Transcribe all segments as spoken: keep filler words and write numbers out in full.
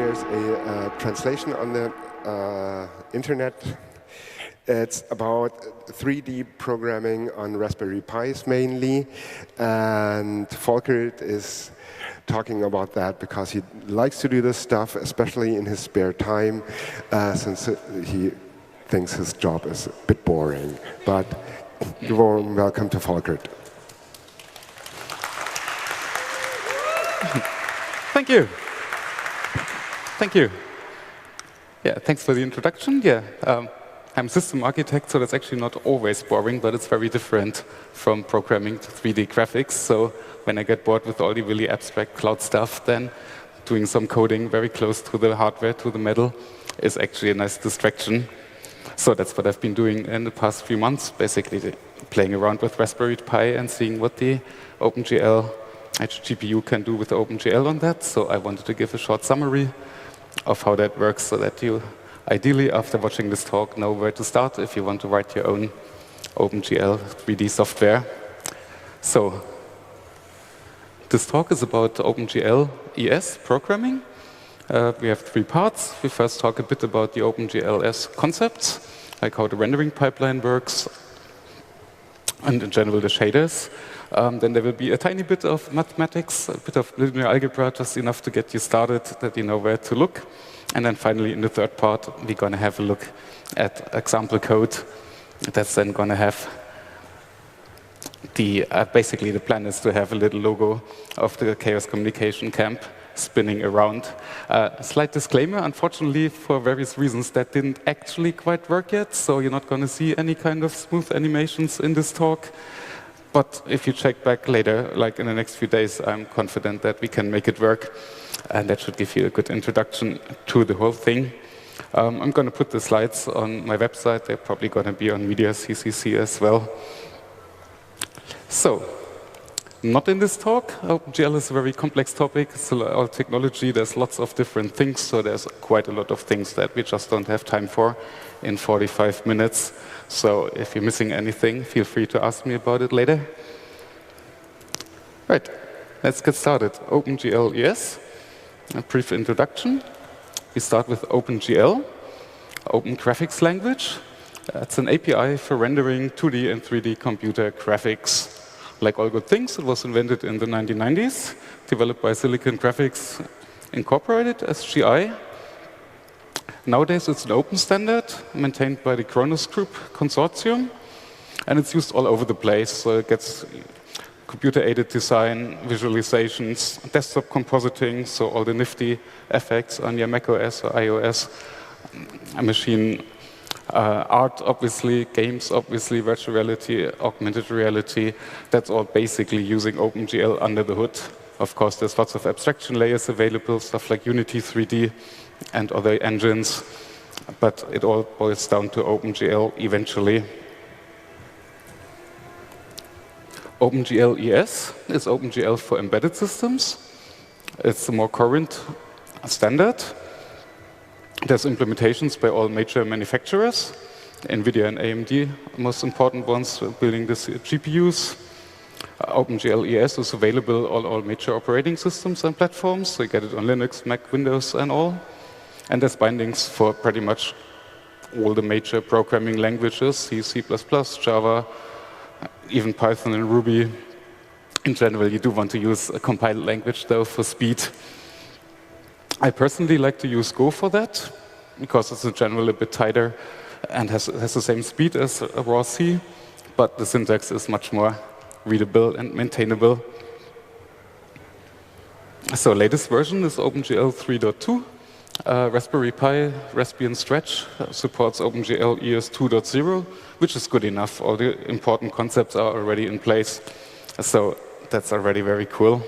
there's a uh, translation on the uh, internet. It's about three D programming on Raspberry Pis mainly, and Volkert is talking about that because he likes to do this stuff, especially in his spare time, uh, since he thinks his job is a bit boring. But you're warm welcome to Volkert. Thank you. Thank you. Yeah, thanks for the introduction. Yeah, um, I'm a system architect, so that's actually not always boring, but it's very different from programming to three D graphics. So when I get bored with all the really abstract cloud stuff, then doing some coding very close to the hardware, to the metal, is actually a nice distraction. So that's what I've been doing in the past few months, basically playing around with Raspberry Pi and seeing what the OpenGL G P U can do with OpenGL on that. So I wanted to give a short summary of how that works so that you, ideally, after watching this talk, know where to start if you want to write your own OpenGL three D software. So this talk is about OpenGL E S programming. Uh, we have three parts. We first talk a bit about the OpenGL E S concepts, like how the rendering pipeline works, and in general the shaders. Um, then there will be a tiny bit of mathematics, a bit of linear algebra, just enough to get you started, that you know where to look. And then finally, in the third part, we're going to have a look at example code. That's then going to have the, uh, basically the plan is to have a little logo of the Chaos Communication Camp spinning around. Uh, slight disclaimer, unfortunately, for various reasons, that didn't actually quite work yet, so you're not going to see any kind of smooth animations in this talk. But if you check back later, like in the next few days, I'm confident that we can make it work. And that should give you a good introduction to the whole thing. Um, I'm going to put the slides on my website. They're probably going to be on Media C C C as well. So, not in this talk. OpenGL is a very complex topic. It's all technology. There's lots of different things. So there's quite a lot of things that we just don't have time for in forty-five minutes. So if you're missing anything, feel free to ask me about it later. Right, let's get started. OpenGL E S, a brief introduction. We start with OpenGL, Open Graphics Language. It's an A P I for rendering two D and three D computer graphics. Like all good things, it was invented in the nineteen nineties, developed by Silicon Graphics Incorporated, S G I. Nowadays, it's an open standard maintained by the Khronos Group consortium, and it's used all over the place. So it gets computer-aided design, visualizations, desktop compositing, so all the nifty effects on your macOS or iOS, a machine uh, art, obviously, games, obviously, virtual reality, augmented reality. That's all basically using OpenGL under the hood. Of course, there's lots of abstraction layers available, stuff like Unity three D and other engines, but it all boils down to OpenGL eventually. OpenGL E S is OpenGL for embedded systems. It's a more current standard. There's implementations by all major manufacturers, NVIDIA and A M D, most important ones building these G P Us. Uh, OpenGL E S is available on all major operating systems and platforms. So you get it on Linux, Mac, Windows, and all. And there's bindings for pretty much all the major programming languages, C, C plus plus, Java, even Python and Ruby. In general, you do want to use a compiled language, though, for speed. I personally like to use Go for that, because it's in general a bit tighter and has, has the same speed as a raw C, but the syntax is much more readable and maintainable. So latest version is OpenGL three point two. Uh, Raspberry Pi, Raspbian Stretch uh, supports OpenGL E S two point zero, which is good enough. All the important concepts are already in place. So that's already very cool.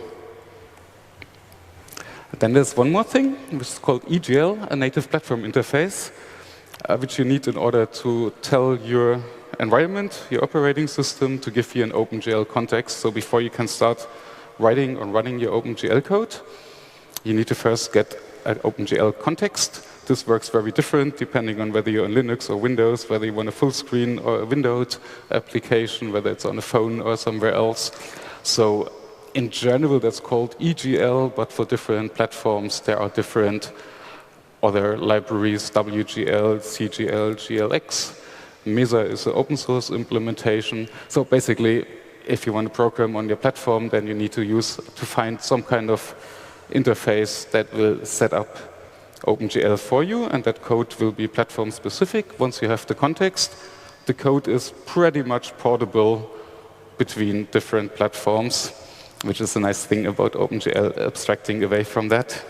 Then there's one more thing, which is called E G L, a native platform interface, uh, which you need in order to tell your environment, your operating system, to give you an OpenGL context. So before you can start writing or running your OpenGL code, you need to first get an OpenGL context. This works very different depending on whether you're on Linux or Windows, whether you want a full screen or a windowed application, whether it's on a phone or somewhere else. So in general, that's called E G L, but for different platforms, there are different other libraries, W G L, C G L, G L X. Mesa is an open source implementation. So basically, if you want to program on your platform, then you need to use to find some kind of interface that will set up OpenGL for you, and that code will be platform specific. Once you have the context, the code is pretty much portable between different platforms, which is a nice thing about OpenGL, abstracting away from that.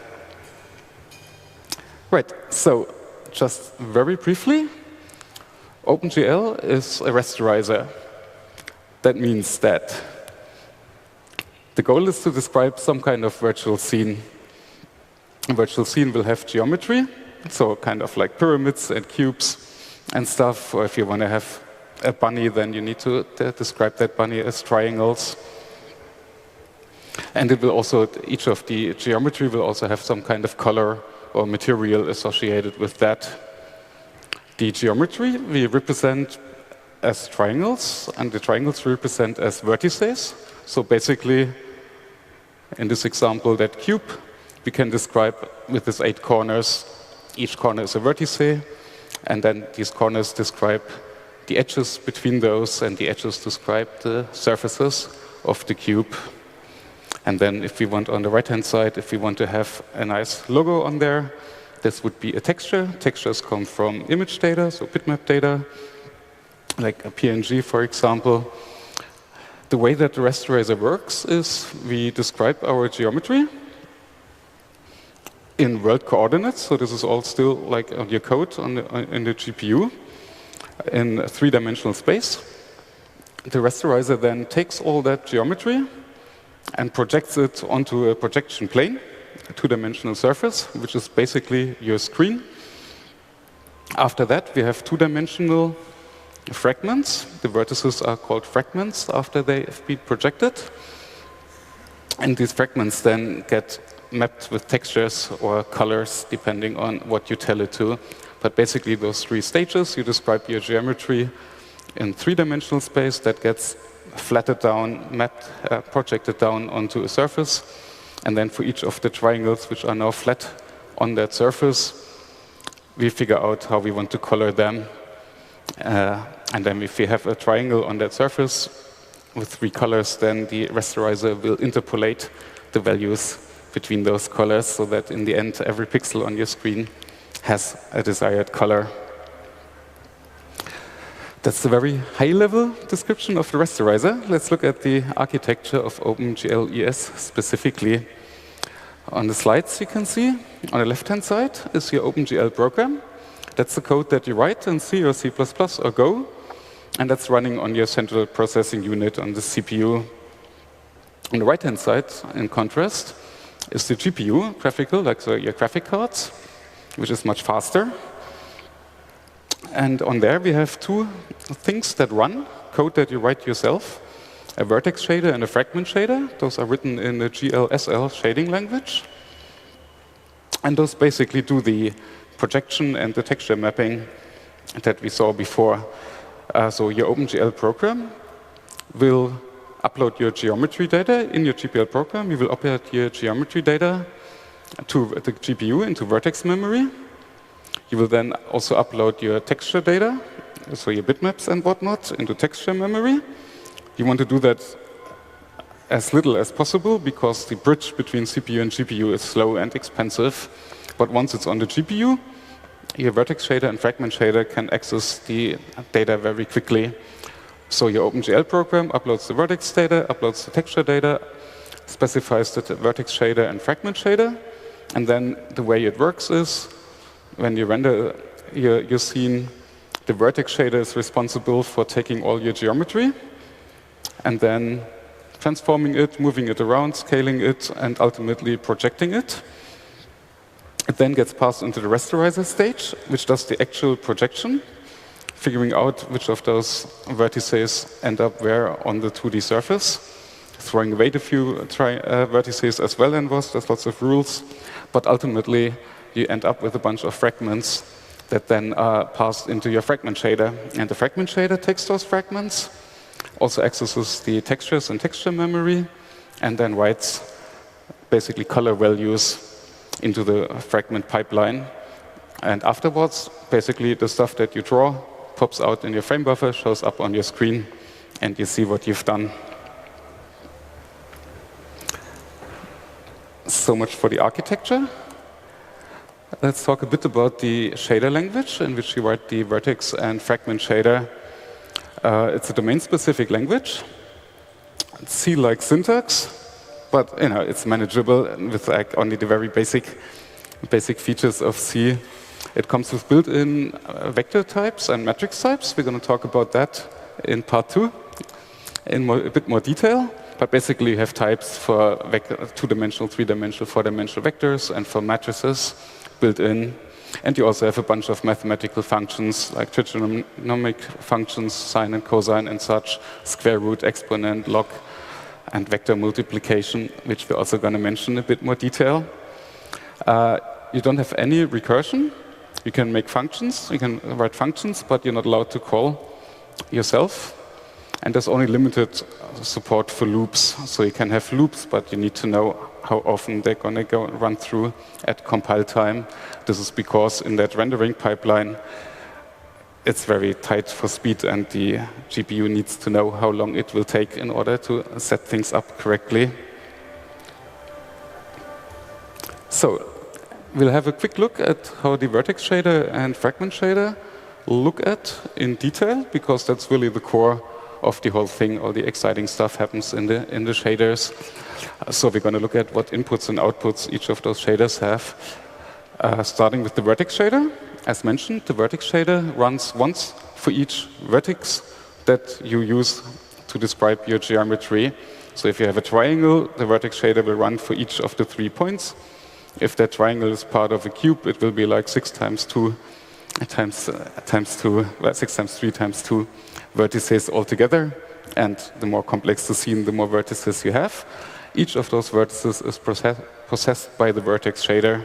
Right, so just very briefly, OpenGL is a rasterizer. That means that the goal is to describe some kind of virtual scene. A virtual scene will have geometry, so kind of like pyramids and cubes and stuff. Or if you want to have a bunny, then you need to describe that bunny as triangles. And it will also, each of the geometry will also have some kind of color or material associated with that. The geometry we represent as triangles, and the triangles represent as vertices. So basically, in this example, that cube, we can describe with these eight corners. Each corner is a vertice, and then these corners describe the edges between those, and the edges describe the surfaces of the cube. And then if we want on the right-hand side, if we want to have a nice logo on there, this would be a texture. Textures come from image data, so bitmap data, like a P N G, for example. The way that the rasterizer works is we describe our geometry in world coordinates. So this is all still like on your code on the, in the G P U in three-dimensional space. The rasterizer then takes all that geometry and projects it onto a projection plane, a two-dimensional surface, which is basically your screen. After that, we have two-dimensional fragments. The vertices are called fragments after they have been projected. And these fragments then get mapped with textures or colors, depending on what you tell it to. But basically, those three stages, you describe your geometry in three-dimensional space that gets flattened down, mapped, uh, projected down onto a surface. And then for each of the triangles, which are now flat on that surface, we figure out how we want to color them. Uh, and then if we have a triangle on that surface with three colors, then the rasterizer will interpolate the values between those colors so that in the end, every pixel on your screen has a desired color. That's a very high-level description of the rasterizer. Let's look at the architecture of OpenGL E S specifically. On the slides you can see, on the left-hand side is your OpenGL program. That's the code that you write in C or C plus plus or Go, and that's running on your central processing unit on the C P U. On the right-hand side, in contrast, is the G P U, graphical, like so your graphic cards, which is much faster. And on there we have two things that run, code that you write yourself, a vertex shader and a fragment shader. Those are written in the G L S L shading language. And those basically do the projection and the texture mapping that we saw before. Uh, so your OpenGL program will upload your geometry data in your G P L program. You will upload your geometry data to the G P U into vertex memory. You will then also upload your texture data, so your bitmaps and whatnot, into texture memory. You want to do that as little as possible because the bridge between C P U and G P U is slow and expensive. But once it's on the G P U, your vertex shader and fragment shader can access the data very quickly. So your OpenGL program uploads the vertex data, uploads the texture data, specifies the vertex shader and fragment shader, and then the way it works is when you render your, your scene, the vertex shader is responsible for taking all your geometry and then transforming it, moving it around, scaling it, and ultimately projecting it. It then gets passed into the rasterizer stage, which does the actual projection, figuring out which of those vertices end up where on the two D surface, throwing away the few tri uh, vertices as well in V O S. There's lots of rules, but ultimately you end up with a bunch of fragments that then are passed into your fragment shader. And the fragment shader takes those fragments, also accesses the textures and texture memory, and then writes basically color values into the fragment pipeline, And afterwards, basically, the stuff that you draw pops out in your frame buffer, shows up on your screen, and you see what you've done. So much for the architecture. Let's talk a bit about the shader language in which you write the vertex and fragment shader. Uh, it's a domain-specific language. It's C-like syntax, but you know it's manageable with like only the very basic, basic features of C. It comes with built-in uh, vector types and matrix types. We're going to talk about that in part two in more, a bit more detail. But basically, you have types for two-dimensional, three-dimensional, four-dimensional vectors, and for matrices built in. And you also have a bunch of mathematical functions, like trigonometric functions, sine and cosine and such, square root, exponent, log, and vector multiplication, which we're also going to mention in a bit more detail. Uh, you don't have any recursion. You can make functions, you can write functions, but you're not allowed to call yourself. And there's only limited support for loops. So you can have loops, but you need to know how often they're going to go run through at compile time. This is because in that rendering pipeline, it's very tight for speed, and the G P U needs to know how long it will take in order to set things up correctly. So we'll have a quick look at how the vertex shader and fragment shader look at in detail, because that's really the core of the whole thing. All the exciting stuff happens in the in the shaders. Uh, so we're going to look at what inputs and outputs each of those shaders have. Uh, starting with the vertex shader. As mentioned, the vertex shader runs once for each vertex that you use to describe your geometry. So if you have a triangle, the vertex shader will run for each of the three points. If that triangle is part of a cube, it will be like six times two times uh, times two, well, six times three times two vertices altogether. And the more complex the scene, the more vertices you have. Each of those vertices is process processed by the vertex shader.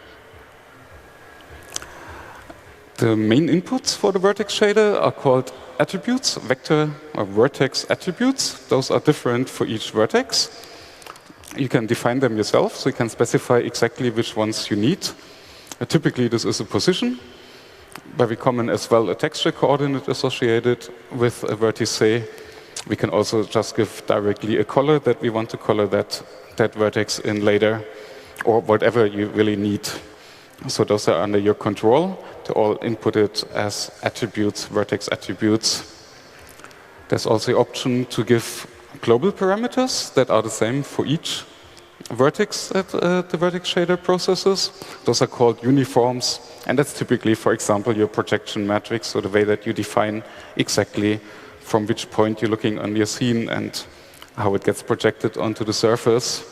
The main inputs for the vertex shader are called attributes, vector or vertex attributes. Those are different for each vertex. You can define them yourself, so you can specify exactly which ones you need. Uh, typically, this is a position. Very common as well, a texture coordinate associated with a vertice. We can also just give directly a color that we want to color that, that vertex in later, or whatever you really need. So those are under your control. They're all inputted as attributes, vertex attributes. There's also the option to give global parameters that are the same for each vertex that uh, the vertex shader processes. Those are called uniforms, and that's typically, for example, your projection matrix, so the way that you define exactly from which point you're looking on your scene and how it gets projected onto the surface.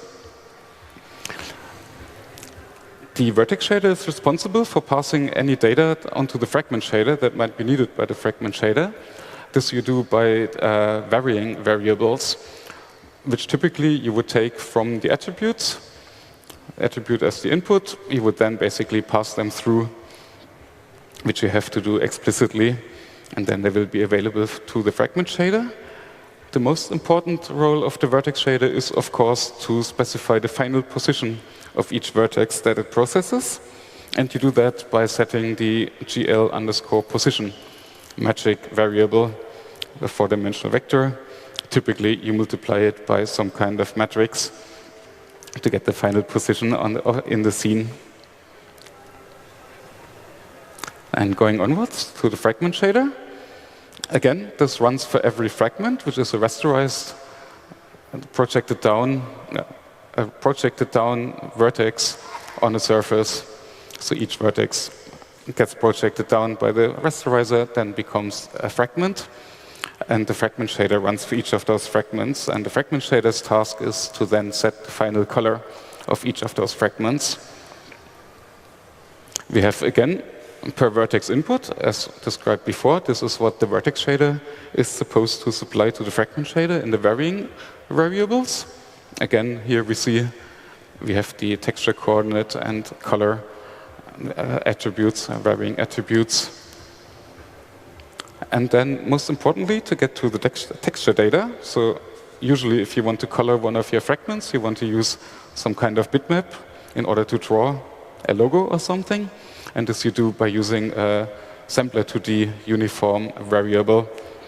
The vertex shader is responsible for passing any data onto the fragment shader that might be needed by the fragment shader. This you do by uh, varying variables, which typically you would take from the attributes, attribute as the input. You would then basically pass them through, which you have to do explicitly, and then they will be available to the fragment shader. The most important role of the vertex shader is, of course, to specify the final position of each vertex that it processes, and you do that by setting the G L underscore position magic variable, a four-dimensional vector. Typically, you multiply it by some kind of matrix to get the final position on the, in the scene. And going onwards to the fragment shader. Again, this runs for every fragment, which is a rasterized, projected down, a projected down vertex on a surface. So each vertex gets projected down by the rasterizer, then becomes a fragment. And the fragment shader runs for each of those fragments. And the fragment shader's task is to then set the final color of each of those fragments. We have, again, per vertex input, as described before. This is what the vertex shader is supposed to supply to the fragment shader in the varying variables. Again, here we see we have the texture coordinate and color uh, attributes, uh, varying attributes. And then, most importantly, to get to the text texture data. So usually, if you want to color one of your fragments, you want to use some kind of bitmap in order to draw a logo or something. And this you do by using a sampler two D uniform variable.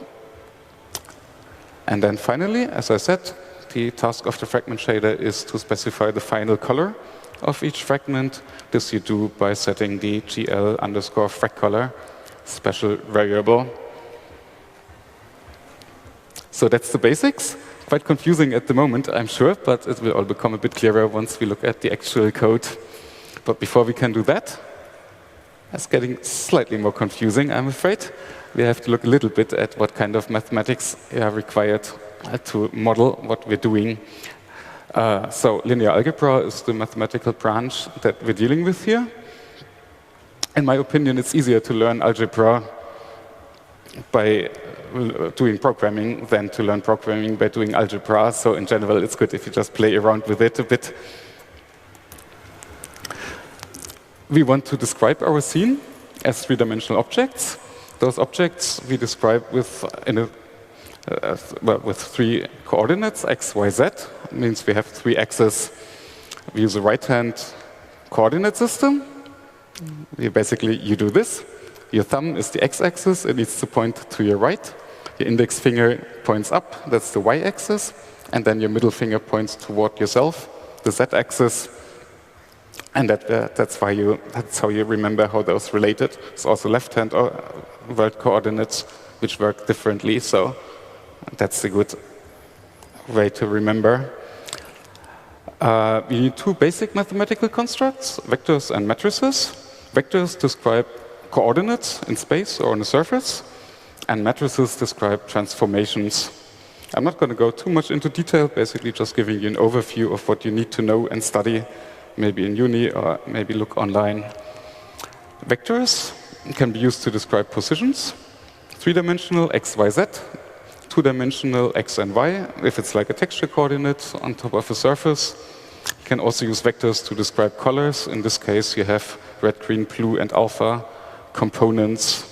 And then finally, as I said, the task of the fragment shader is to specify the final color of each fragment. This you do by setting the gl underscore frag color special variable. So that's the basics. Quite confusing at the moment, I'm sure, but it will all become a bit clearer once we look at the actual code. But before we can do that, it's getting slightly more confusing, I'm afraid. We have to look a little bit at what kind of mathematics are required to model what we're doing. Uh, so linear algebra is the mathematical branch that we're dealing with here. In my opinion, it's easier to learn algebra by doing programming than to learn programming by doing algebra. So in general, it's good if you just play around with it a bit. We want to describe our scene as three-dimensional objects. Those objects we describe with, in a, uh, well, with three coordinates, x, y, z. It means we have three axes. We use a right-hand coordinate system. You basically, you do this. Your thumb is the x-axis. It needs to point to your right. Your index finger points up. That's the y-axis. And then your middle finger points toward yourself, the z-axis. And that, uh, that's, why you, that's how you remember how those related. It's also left-hand world coordinates, which work differently. So that's a good way to remember. Uh, we need two basic mathematical constructs, vectors and matrices. Vectors describe coordinates in space or on a surface, and matrices describe transformations. I'm not going to go too much into detail, basically just giving you an overview of what you need to know and study, maybe in uni or maybe look online. Vectors can be used to describe positions, three-dimensional x, y, z, two-dimensional x and y, if it's like a texture coordinate on top of a surface. You can also use vectors to describe colors. In this case, you have red, green, blue, and alpha components.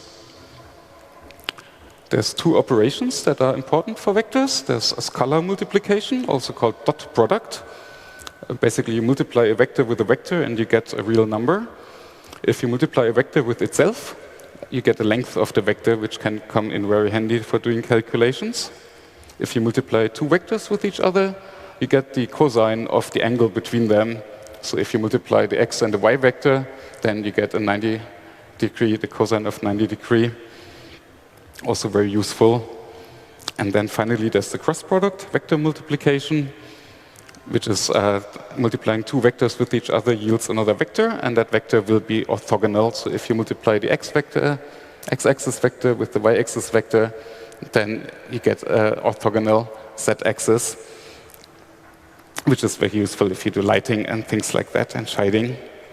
There's two operations that are important for vectors. There's a scalar multiplication, also called dot product. Basically, you multiply a vector with a vector, and you get a real number. If you multiply a vector with itself, you get the length of the vector, which can come in very handy for doing calculations. If you multiply two vectors with each other, you get the cosine of the angle between them. So if you multiply the x and the y vector, then you get a ninety degree, the cosine of ninety degree. Also very useful. And then finally, there's the cross product vector multiplication, which is uh, multiplying two vectors with each other yields another vector, and that vector will be orthogonal. So if you multiply the x vector, x-axis vector with the y-axis vector, then you get uh, orthogonal z-axis, which is very useful if you do lighting and things like that, and shading.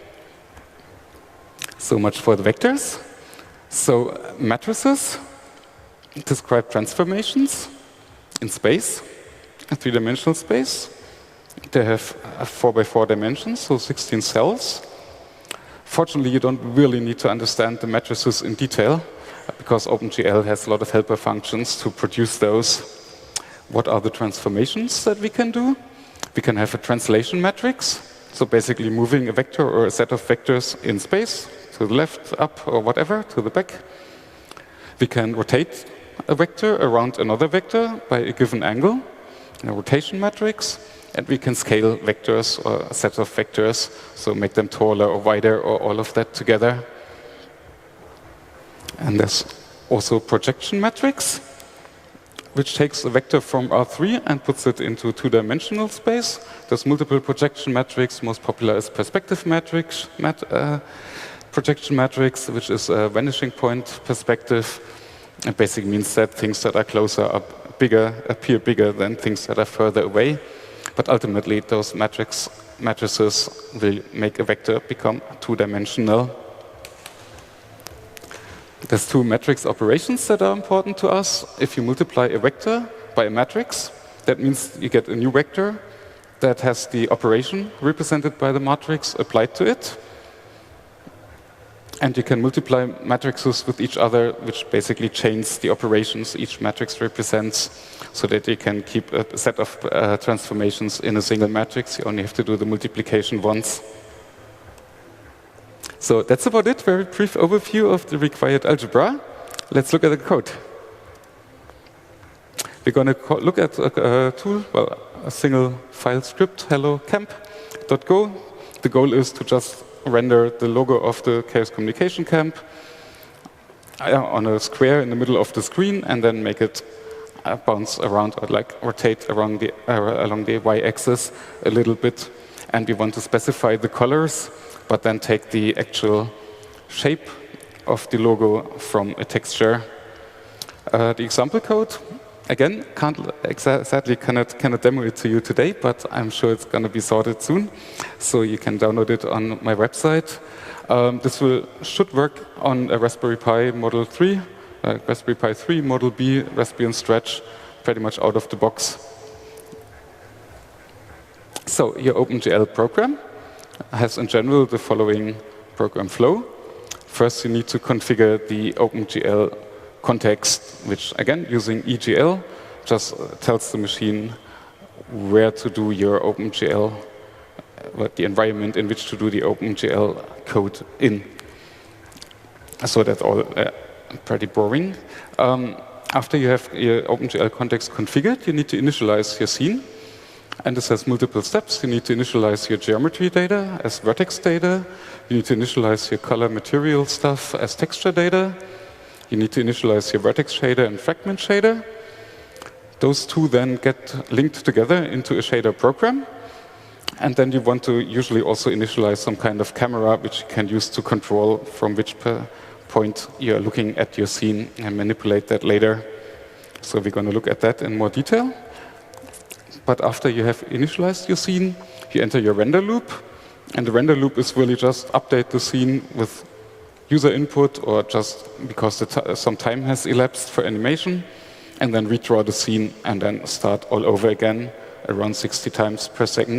So much for the vectors. So uh, matrices describe transformations in space, a three-dimensional space. They have four by four dimensions, so sixteen cells. Fortunately, you don't really need to understand the matrices in detail, because OpenGL has a lot of helper functions to produce those. What are the transformations that we can do? We can have a translation matrix, so basically moving a vector or a set of vectors in space, to the left, up, or whatever, to the back. We can rotate a vector around another vector by a given angle, in a rotation matrix. And we can scale vectors or a set of vectors, so make them taller or wider or all of that together. And there's also projection matrix, which takes a vector from R three and puts it into two-dimensional space. There's multiple projection matrix. Most popular is perspective matrix, mat, uh, projection matrix, which is a vanishing point perspective. It basically means that things that are closer are bigger, appear bigger than things that are further away. But ultimately, those matrix, matrices will make a vector become two-dimensional. There's two matrix operations that are important to us. If you multiply a vector by a matrix, that means you get a new vector that has the operation represented by the matrix applied to it. And you can multiply matrices with each other, which basically change the operations each matrix represents, so that you can keep a set of uh, transformations in a single matrix. You only have to do the multiplication once. So that's about it, very brief overview of the required algebra. Let's look at the code. We're going to look at a, a tool, well, a single file script, hello camp.go. The goal is to just render the logo of the Chaos Communication Camp on a square in the middle of the screen, and then make it uh, bounce around or like rotate around the, uh, along the y-axis a little bit. And we want to specify the colors, but then take the actual shape of the logo from a texture. Uh, the example code, again, can't sadly cannot, cannot demo it to you today, but I'm sure it's going to be sorted soon. So you can download it on my website. Um, this will, should work on a Raspberry Pi Model three, uh, Raspberry Pi three, Model B, Raspbian Stretch, pretty much out of the box. So your OpenGL program has in general the following program flow. First, you need to configure the OpenGL context, which again, using E G L, just tells the machine where to do your OpenGL, what the environment in which to do the OpenGL code in. So that's all uh, pretty boring. Um, after you have your OpenGL context configured, you need to initialize your scene. And this has multiple steps. You need to initialize your geometry data as vertex data. You need to initialize your color material stuff as texture data. You need to initialize your vertex shader and fragment shader. Those two then get linked together into a shader program. And then you want to usually also initialize some kind of camera, which you can use to control from which point you're looking at your scene and manipulate that later. So we're going to look at that in more detail. But after you have initialized your scene, you enter your render loop. And the render loop is really just update the scene with user input, or just because the t some time has elapsed for animation, and then redraw the scene and then start all over again around sixty times per second.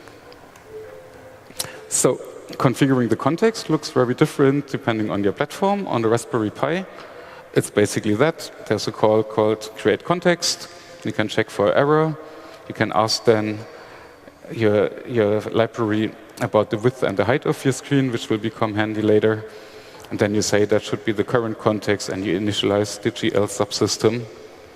So configuring the context looks very different depending on your platform. On the Raspberry Pi, it's basically that. There's a call called create context. You can check for error. You can ask then your, your library about the width and the height of your screen, which will become handy later. And then you say that should be the current context, and you initialize the G L subsystem.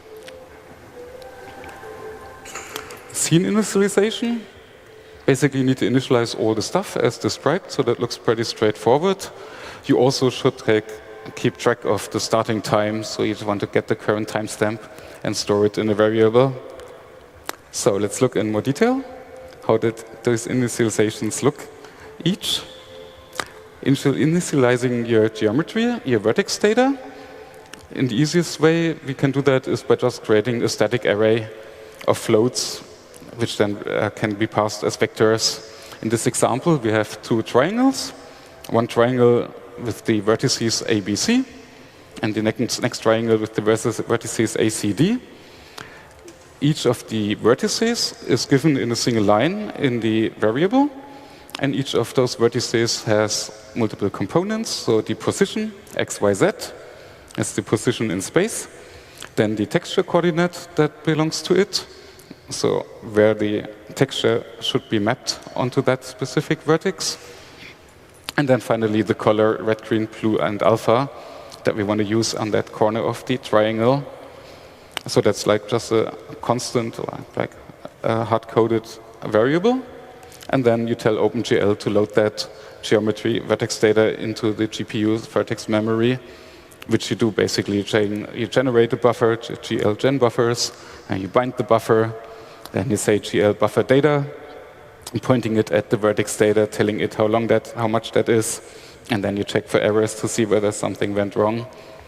Scene initialization. Basically, you need to initialize all the stuff as described, so that looks pretty straightforward. You also should take, keep track of the starting time, so you want to get the current timestamp and store it in a variable. So let's look in more detail. How did those initializations look each? Initializing your geometry, your vertex data. In the easiest way we can do that is by just creating a static array of floats, which then uh, can be passed as vectors. In this example, we have two triangles. One triangle with the vertices A, B, C, and the next, next triangle with the vertices A, C, D. Each of the vertices is given in a single line in the variable, and each of those vertices has multiple components. So the position, x, y, z, is the position in space. Then the texture coordinate that belongs to it, so where the texture should be mapped onto that specific vertex. And then finally the color red, green, blue, and alpha that we want to use on that corner of the triangle. So that's like just a constant, like a hard-coded variable. And then you tell OpenGL to load that geometry vertex data into the G P U vertex memory, which you do basically. You generate a buffer, G L gen buffers, and you bind the buffer. Then you say G L buffer data, pointing it at the vertex data, telling it how long that, how much that is, and then you check for errors to see whether something went wrong.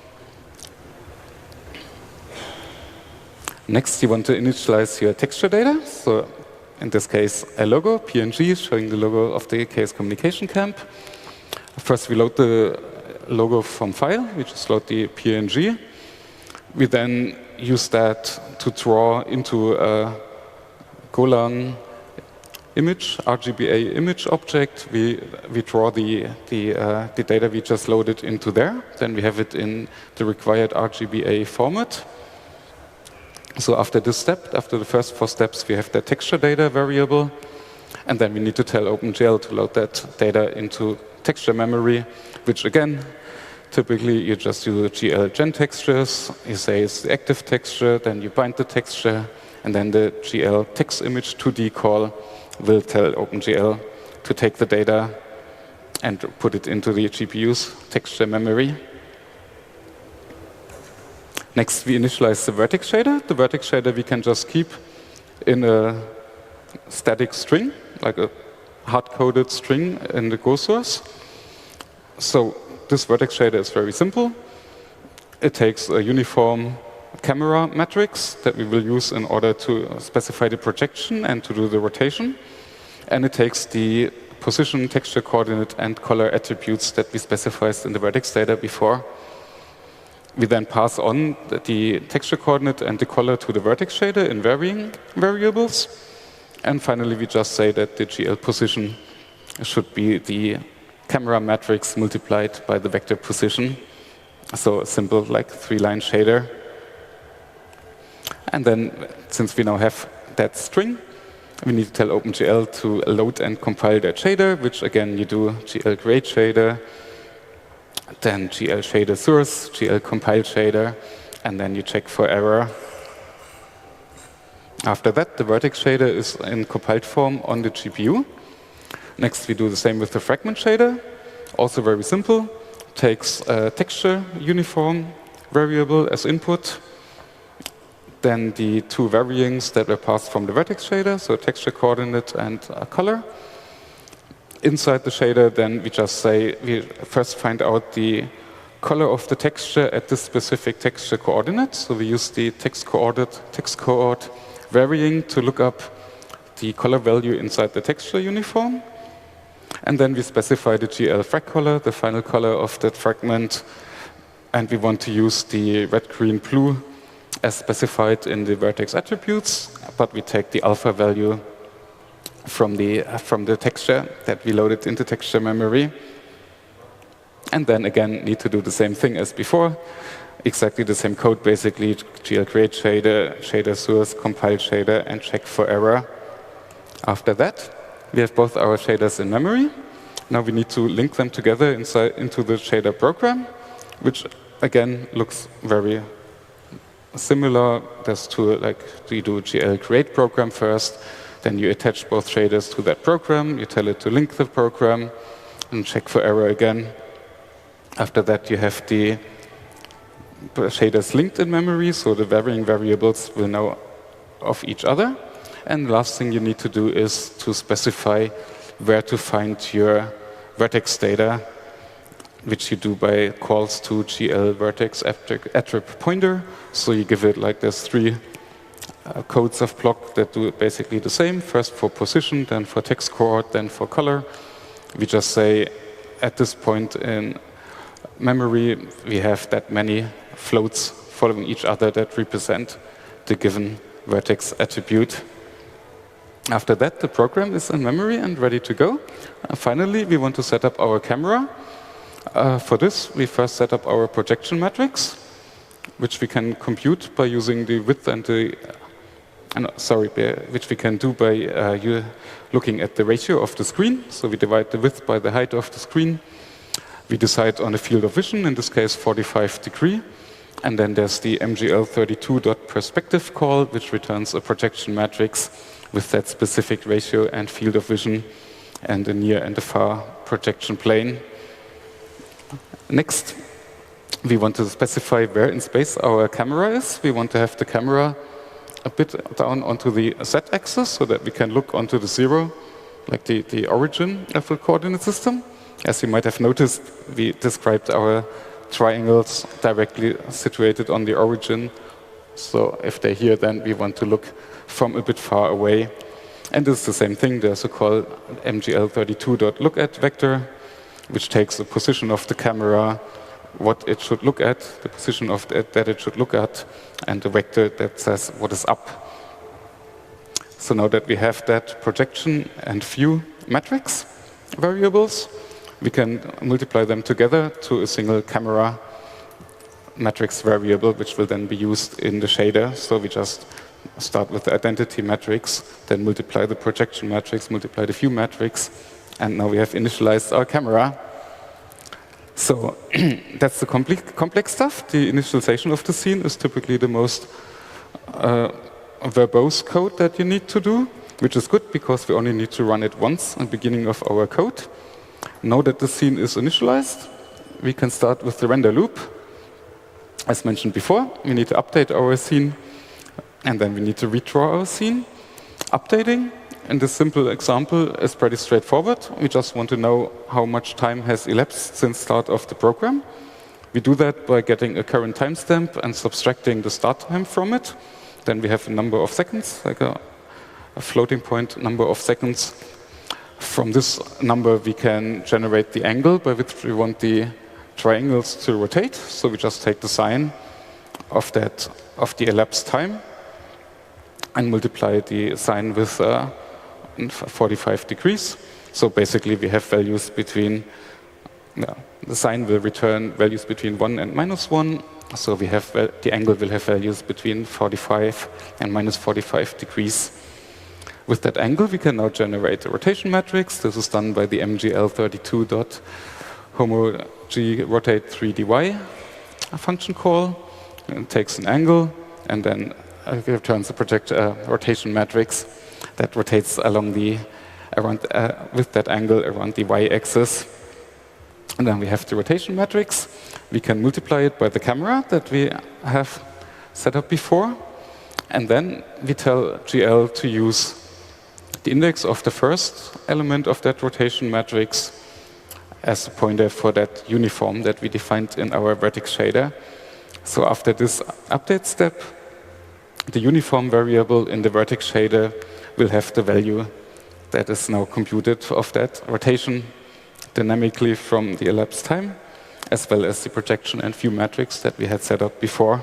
Next, you want to initialize your texture data. So in this case, a logo, P N G, showing the logo of the Chaos Communication Camp. First, we load the logo from file. We just load the P N G. We then use that to draw into a Golang image, R G B A image object. We, we draw the, the, uh, the data we just loaded into there. Then we have it in the required R G B A format. So after this step, after the first four steps, we have the texture data variable. And then we need to tell OpenGL to load that data into texture memory, which again, typically you just do G L gen textures. You say it's the active texture, then you bind the texture, and then the G L text image two D call will tell OpenGL to take the data and put it into the G P U's texture memory. Next, we initialize the vertex shader. The vertex shader we can just keep in a static string, like a hard-coded string in the Go source. So this vertex shader is very simple. It takes a uniform camera matrix that we will use in order to specify the projection and to do the rotation. And it takes the position, texture coordinate, and color attributes that we specified in the vertex data before. We then pass on the texture coordinate and the color to the vertex shader in varying variables. And finally, we just say that the G L position should be the camera matrix multiplied by the vector position. So a simple, like, three-line shader. And then, since we now have that string, we need to tell OpenGL to load and compile that shader, which again you do G L create shader, then G L shader source, G L compile shader, and then you check for error. After that, the vertex shader is in compiled form on the G P U. Next, we do the same with the fragment shader. Also very simple. Takes a texture uniform variable as input, then the two varyings that were passed from the vertex shader, so texture coordinate and uh, color. Inside the shader, then we just say, we first find out the color of the texture at this specific texture coordinate. So we use the text coordinate, text coord varying to look up the color value inside the texture uniform. And then we specify the G L frag color, the final color of that fragment. And we want to use the red, green, blue as specified in the vertex attributes, but we take the alpha value from the, uh, from the texture that we loaded into texture memory. And then again, need to do the same thing as before. Exactly the same code, basically, G L create shader, shader source, compile shader, and check for error. After that, we have both our shaders in memory. Now we need to link them together inside into the shader program, which again looks very similar. There's two, like, you do G L create program first, then you attach both shaders to that program, you tell it to link the program, and check for error again. After that, you have the shaders linked in memory, so the varying variables will know of each other. And the last thing you need to do is to specify where to find your vertex data, which you do by calls to G L vertex attrib pointer. So you give it, like, there's three uh, codes of block that do basically the same. First for position, then for text coord, then for color. We just say at this point in memory, we have that many floats following each other that represent the given vertex attribute. After that, the program is in memory and ready to go. Uh, finally, we want to set up our camera. Uh, for this, we first set up our projection matrix, which we can compute by using the width and the, uh, no, sorry, which we can do by uh, you looking at the ratio of the screen. So we divide the width by the height of the screen. We decide on the field of vision, in this case forty-five degree. And then there's the M G L thirty-two dot perspective call, which returns a projection matrix with that specific ratio and field of vision and the near and the far projection plane. Next, we want to specify where in space our camera is. We want to have the camera a bit down onto the z-axis so that we can look onto the zero, like the, the origin of the coordinate system. As you might have noticed, we described our triangles directly situated on the origin. So if they're here, then we want to look from a bit far away. And this is the same thing. There's a call M G L thirty-two dot look at vector, which takes the position of the camera, what it should look at, the position of the, that it should look at, and the vector that says what is up. So now that we have that projection and view matrix variables, we can multiply them together to a single camera matrix variable, which will then be used in the shader. So we just start with the identity matrix, then multiply the projection matrix, multiply the view matrix, and now we have initialized our camera. So that's the complex, complex stuff. The initialization of the scene is typically the most uh, verbose code that you need to do, which is good because we only need to run it once at the beginning of our code. Now that the scene is initialized, we can start with the render loop. As mentioned before, we need to update our scene, and then we need to redraw our scene. Updating, in this simple example, is pretty straightforward. We just want to know how much time has elapsed since start of the program. We do that by getting a current timestamp and subtracting the start time from it. Then we have a number of seconds, like a, a floating point number of seconds. From this number, we can generate the angle by which we want the triangles to rotate. So we just take the sine of that of the elapsed time and multiply the sine with uh, forty-five degrees. So basically, we have values between yeah, the sine will return values between one and minus one. So we have the angle will have values between forty-five and minus forty-five degrees. With that angle, we can now generate a rotation matrix. This is done by the M G L thirty-two dot homo g rotate three d y function call. It takes an angle and then uh, returns a project uh, rotation matrix that rotates along the around uh, with that angle around the y-axis. And then we have the rotation matrix. We can multiply it by the camera that we have set up before, and then we tell G L to use the index of the first element of that rotation matrix as a pointer for that uniform that we defined in our vertex shader. So after this update step, the uniform variable in the vertex shader will have the value that is now computed of that rotation dynamically from the elapsed time, as well as the projection and view matrix that we had set up before.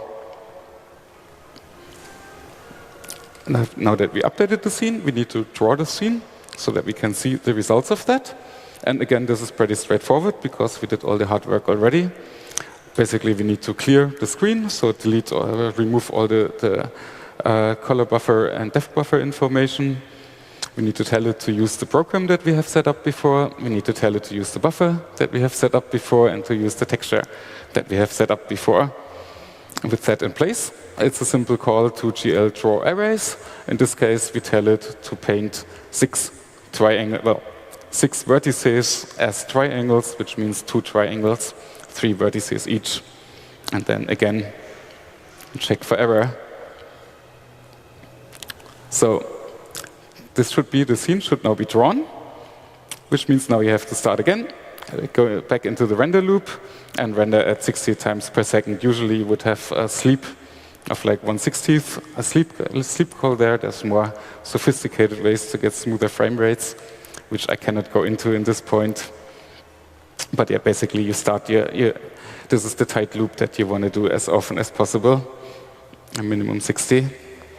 Now that we updated the scene, we need to draw the scene so that we can see the results of that. And again, this is pretty straightforward because we did all the hard work already. Basically, we need to clear the screen, so delete or remove all the, the uh, color buffer and depth buffer information. We need to tell it to use the program that we have set up before. We need to tell it to use the buffer that we have set up before and to use the texture that we have set up before. With that in place, it's a simple call to G L draw arrays. In this case, we tell it to paint six triangle, well, six vertices as triangles, which means two triangles, three vertices each. And then again, check for error. So this should be, the scene should now be drawn, which means now you have to start again, go back into the render loop, and render at sixty times per second. Usually you would have a sleep of like one sixtieth, a sleep, a sleep call there. There's more sophisticated ways to get smoother frame rates, which I cannot go into in this point. But yeah, basically you start your, your this is the tight loop that you want to do as often as possible, a minimum sixty.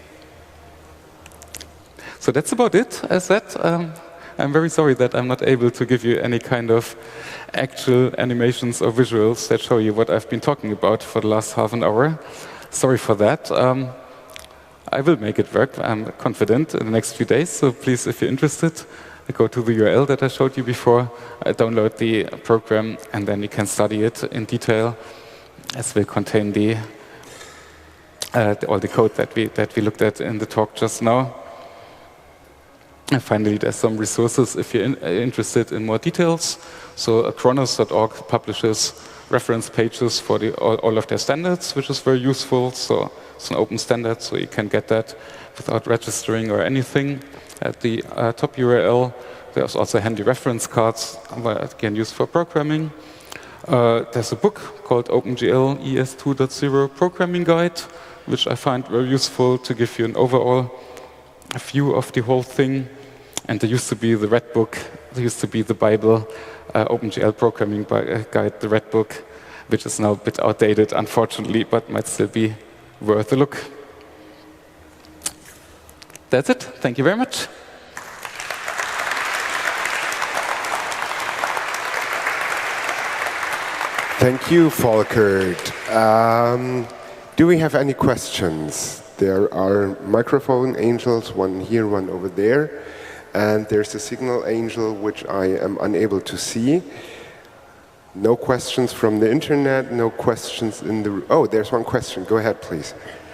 So that's about it. As said, um, I'm very sorry that I'm not able to give you any kind of actual animations or visuals that show you what I've been talking about for the last half an hour. Sorry for that. Um, I will make it work, I'm confident, in the next few days. So please, if you're interested, go to the U R L that I showed you before, uh, download the program, and then you can study it in detail, as will contain the, uh, the all the code that we, that we looked at in the talk just now. And finally, there's some resources if you're in, uh, interested in more details. So uh, Chronos dot org publishes reference pages for the, all, all of their standards, which is very useful. So it's an open standard, so you can get that without registering or anything. At the uh, top U R L, there's also handy reference cards that you can use for programming. Uh, there's a book called OpenGL E S two point zero Programming Guide, which I find very useful to give you an overall view of the whole thing. And there used to be the Red Book, there used to be the Bible, uh, OpenGL Programming Guide, the Red Book, which is now a bit outdated, unfortunately, but might still be worth a look. That's it. Thank you very much. Thank you, Volkert. Um, do we have any questions? There are microphone angels, one here, one over there. And there's a signal angel, which I am unable to see. No questions from the internet, no questions in the... Oh, there's one question. Go ahead, please.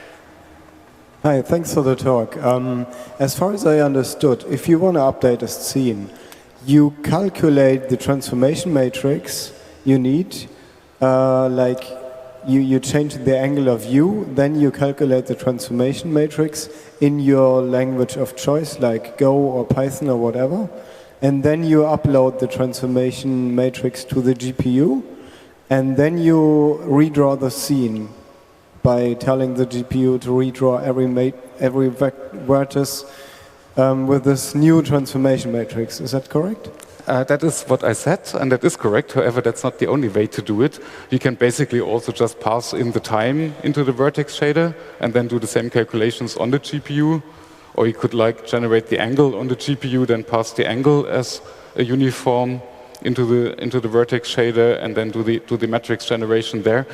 Hi, thanks for the talk. Um, as far as I understood, if you want to update a scene, you calculate the transformation matrix you need, uh, like you, you change the angle of view, then you calculate the transformation matrix in your language of choice, like Go or Python or whatever, and then you upload the transformation matrix to the G P U, and then you redraw the scene by telling the G P U to redraw every, every vertex um, with this new transformation matrix. Is that correct? Uh, that is what I said, and that is correct. However, that's not the only way to do it. You can basically also just pass in the time into the vertex shader and then do the same calculations on the G P U. Or you could like generate the angle on the G P U, then pass the angle as a uniform into the into the vertex shader, and then do the do the matrix generation there.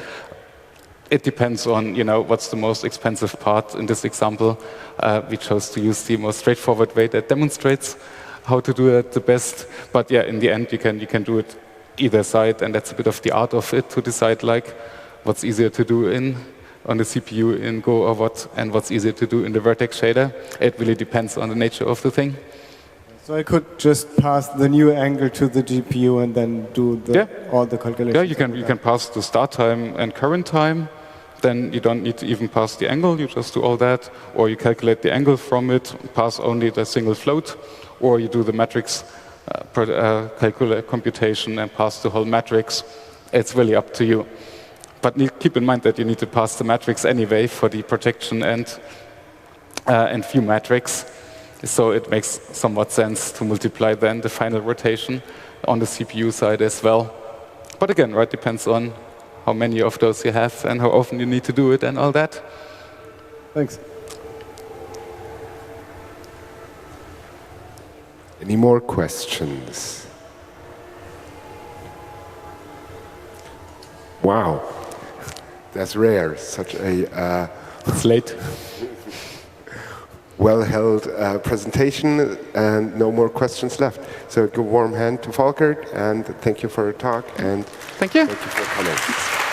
It depends on, you know, what's the most expensive part. In this example, uh, we chose to use the most straightforward way that demonstrates how to do it the best. But yeah, in the end, you can you can do it either side, and that's a bit of the art of it, to decide like what's easier to do in on the C P U in Go or what, and what's easier to do in the vertex shader. It really depends on the nature of the thing. So I could just pass the new angle to the G P U and then do the, yeah. all the calculations. Yeah, you can you can pass the start time and current time. Then you don't need to even pass the angle. You just do all that, or you calculate the angle from it, pass only the single float, or you do the matrix uh, pro, uh, calculate computation and pass the whole matrix. It's really up to you. But keep in mind that you need to pass the matrix anyway for the projection and uh, and view matrix. So it makes somewhat sense to multiply then the final rotation on the C P U side as well. But again, right, depends on how many of those you have and how often you need to do it and all that. Thanks. Any more questions? Wow, that's rare. Such a uh, it's late. well-held uh, presentation, and no more questions left. So, give a warm hand to Volker, and thank you for your talk, and thank you. Thank you for coming.